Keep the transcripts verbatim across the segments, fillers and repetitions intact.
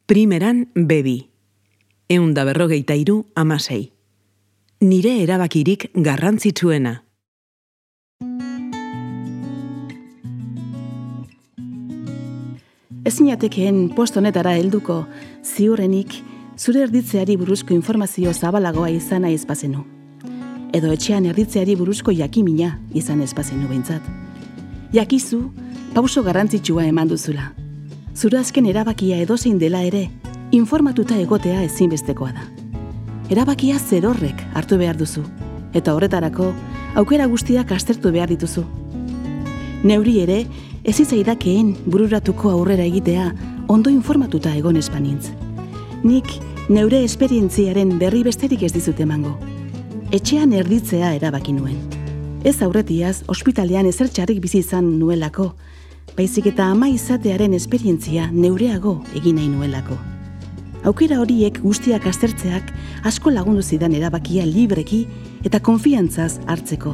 Primeran bebi. Ehun da berrogeita hiru hamasei. Nire erabakirik garrantzitsuena. Ez zinatekeen post honetara helduko, ziurrenik zure erditzeari buruzko informazio zabalagoa izan nahi ezpazenu. Edo etxean erditzeari buruzko jakimina izan ezpazenu behintzat. Jakizu, pauso garrantzitsua eman duzula. Zure azken erabakia edozein dela ere, informatuta egotea ezinbestekoa da. Erabakia zerorrek hartu behar duzu, eta horretarako aukera guztiak aztertu behar dituzu. Neuri ere, ez itzaidakeen bururatuko aurrera egitea ondo informatuta egon espanintz. Nik neure esperientziaren berri besterik ez dizut emango. Etxean erditzea erabaki nuen. Ez aurretiaz, ospitalean ezer txarrik bizi izan nuelako, baizik eta ama izatearen esperientzia neureago egin nahi nuelako. Aukera horiek guztiak aztertzeak asko lagundu zidan erabakia libreki eta konfiantzaz hartzeko.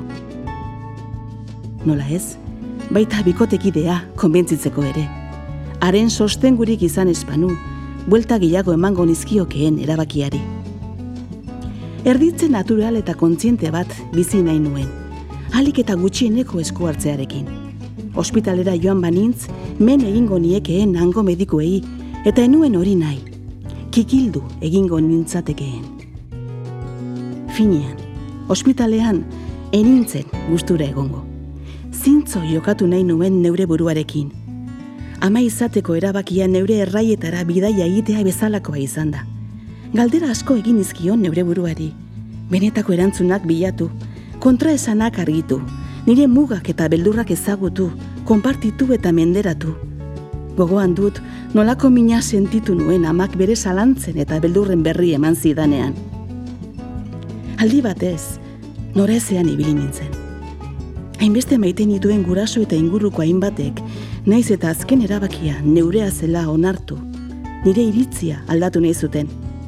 Nola ez? Baita bikotekidea konbentzitzeko ere. Haren sostengurik izan espanu, buelta gehiago emango nizkiokeen erabakiari. Erditze natural eta kontziente bat bizi nahi nuen, ahalik eta gutxieneko esku hartzearekin. Ospitalera joan banintz, men egingo niekeen hango medikuei, eta enuen hori nahi, kikildu egingo nintzatekeen. Finean, ospitalean enintzen gustura egongo. Zintzo jokatu nahi nuen neure buruarekin. Ama izateko erabakia neure erraietara bidaia egitea bezalakoa izan da. Galdera asko egin izkion neure buruari. Benetako erantzunak bilatu, kontraesanak argitu, nire mugak eta beldurrak ezagutu, konpartitu eta menderatu. Gogoan dut, nolako mina sentitu nuen amak bere zalantzen eta beldurren berri eman zidanean. Aldi batez, norezean ibili nintzen. Hainbeste maite nituen guraso eta inguruko hainbatek, naiz eta azken erabakia neurea zela onartu, nire iritzia aldatu nahi zuten.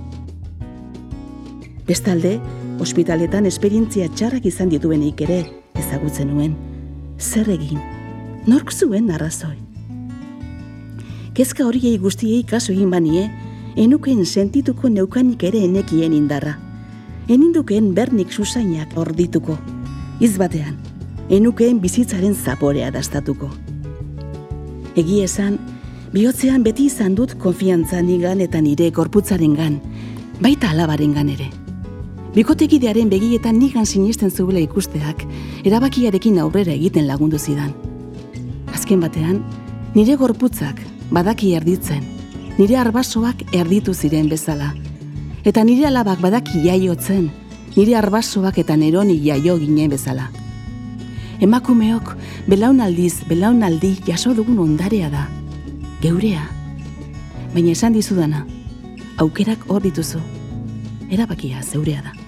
Bestalde, ospitaletan esperientzia txarrak izan dituenik ere ezagutzen nuen. Zer egin? Nork zuen arrazoi? Kezka horiei guztiei kaso egin banie, enuken sentituko neukanik ere enekien indarra. Eninduken bernik susainak ordituko. Izbatean, enukeen bizitzaren zaporea dastatuko. Egi esan, bihotzean beti izan dut konfiantza nigan eta nire gorputzarengan, baita alabarengan ere. Bikotekidearen begietan nigan sinesten zuela ikusteak, erabakiarekin aurrera egiten lagundu zidan. Azken batean, nire gorputzak badaki erditzen, nire arbasoak erditu ziren bezala, eta nire alabak badaki jaiotzen, nire arbasoak eta neroni jaio ginen bezala. Emakumeok belaunaldiz belaunaldi jaso dugun ondarea da, geurea. Baina esan dizudana, aukerak hor dituzu, erabakia zeurea da.